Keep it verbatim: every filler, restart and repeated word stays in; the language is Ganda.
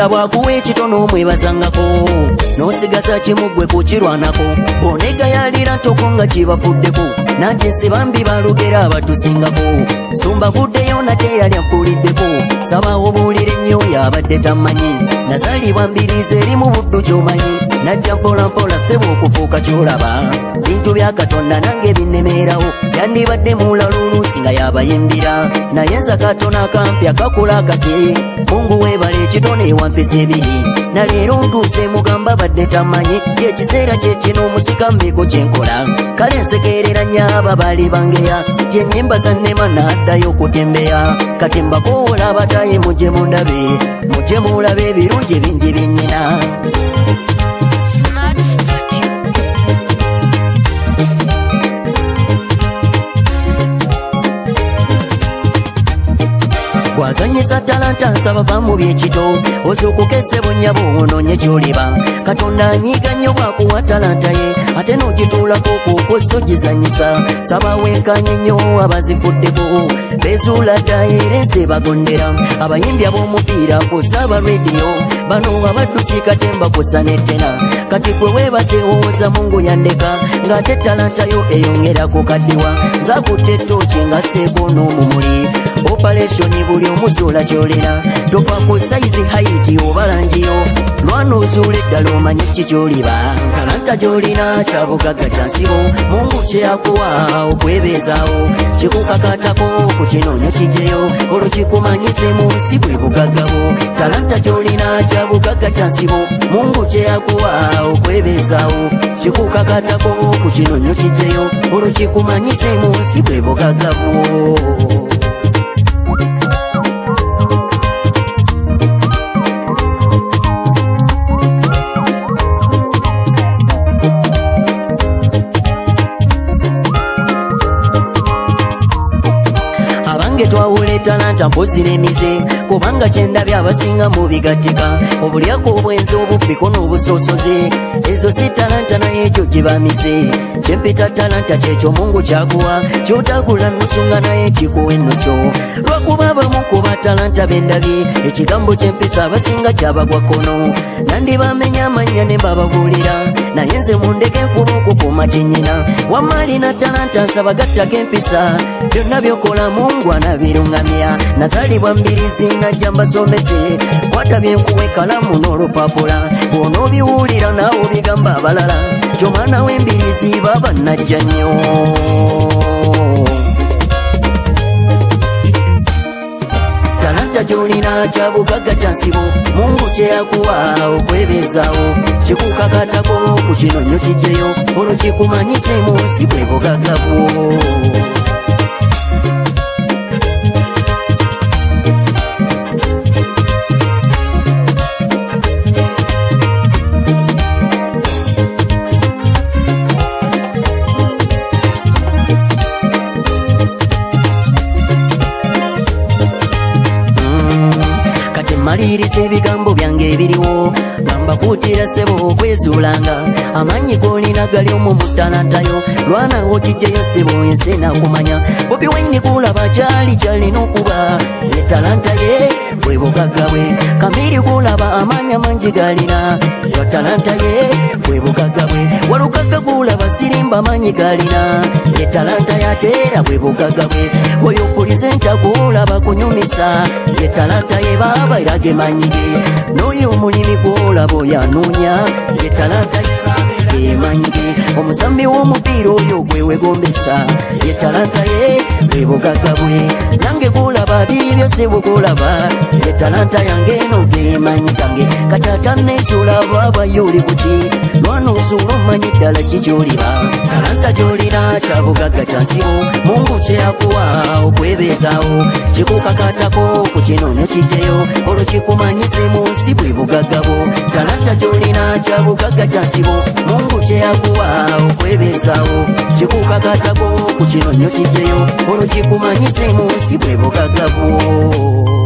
Katonda bwakuwa ekitono omwebazangako n'osigaza kimugwe kukirwanako bonegayalira ntoko nga kibafuddeko nange nsi bambi balugera abatusingako sumbavuddeyo nate yali ampuliddeko saba obuulire nnyo yabadde tamanyi nazaalibwa mbirize eri mu buddu kyomanyi najja mpolampola sebo okufuuka kyolaba bintu bya Katonda nange binnemerawo yandibadde mulala oluusi nga yabayimbira naye nza katono akampi akakula kati Mungu webale ekitono ewampisa ebiri na leero ntuuse mugamba badde tamanyi kyekiseera kyekino musikambeeko kyenkola kale nsekerera nyaaba bali bangeya gyenyimba zannema naddayo okutembeya kati mbakoola abataye mujje mundabe mujje mulabe ebirungi bingi binnyina. Wazanyisa talanta nsaba va mu byekito osukukese bunyabo ononye kyoliba Katonda anyiga nnyo bwakuwa talanta ye ate n'ogituulako kukoso gizanyisa saba wenkanye nnyo abazifuddeko bezuula ddayira ensi bagondera abayimbi ab'omupiira kusaba rediyo bano abaddusi katemba kusa nettena kati gwe weebase wooza Mungu yandeka ng'ate talanta yo eyongera kukaddiwa nzakutte ettooki nga seeko n'omumuli operation buli omuzuula kyolera tofa ku saizi haiti oba langiro lwana ozuula eddala omanye kikyoliba talanta gyolina kyabugagga kyansibo Mungu kyeyakuwa okwebeezaawo kikukakatako ku kinoonya kijjeyo olwo kikumanyise mu nsi bwe bugaggabo talanta gyolina kyabugagga kyansibo Mungu kyeyakuwa okwebeezaawo kikukakatako ku kinoonya kijjeyo olwo kikumanyise mu nsi bwe bugaggabo. Twawule talanta mpozi n'emize kubanga kyendabya abasinga mu bigattika obulyako obwenzi obubbiko n'obusosoze ezo si talanta naye ekyo gibamize kyempita talanta kyekyo Mungu kyakuwa kyotagula nnusu nga naye kikuwa ennusu lwakuba abamu kuba talanta bendabye ekigambo kyempisa abasinga kyabagwa kkono nandibamenya amanya ne mbababuulira naye nze mundeke nfuba okukuuma kyennyina wamma alina talanta nsaba gattako empisa byonna byokola Mungu anabirungamya nazaalibwa mbirizi najja mbasomese kwata byenkuwa ekalamu n'olupapula bw'onoobiwulira naawe obigamba abalala kyomwana w'embirizi baba najja nnyo. Talanta gyolina kyabugagga kyansibo Mungu kyeyakuwa okwebeezaawo kikukakatako ku kinonyo kijjeyo olwo kikumanyise mu nsi bwe bugagga bwo. Maliriza ebigambo byange ebiriwo gamba kuutira ssebo okwezuulanga amanyi g'olina gali omwo mu talantayo lwanawo kijjeyo ssebo ensi enakumanya Bobi Wine kulaba kyali kyalina okuba etalanta ye bwe bugagga bwe Kamiri kulaba amanya mangi galina yo talanta ye bwe bugagga bwe Walugagga kulaba sirimba amanyi galina etalanta yateera bwe bugagga bwe oyo pulizenta kulaba kunyumisa etalanta ye baba irage manyige n'oyo omulimi gwolaba oyanoonya etalanta ye baba emanyige omusambi w'omupiira oyo gwe wegombesa etalanta ye bwe bugagga bwe nange kulaba biri byose bwe kulaba etalanta yange eno gemanyikange kati atanneesuula baba yoli kuki lwana osuula omanyi ddala kikyoliba talanta gyolina kyabugagga kyansibo Mungu kyeyakuwa okwebeezaawo kikukakatako ku kinoonya kijjeyo olwo kikumanyise mu nsi bwe bugagga bwo talanta gyolina kyabugagga kyansibo Mungu kyeyakuwa okwebeezaawo kikukakatako ku kinoonya kijjeyo olwo kikumanyise mu nsi bwe bugagga bwo.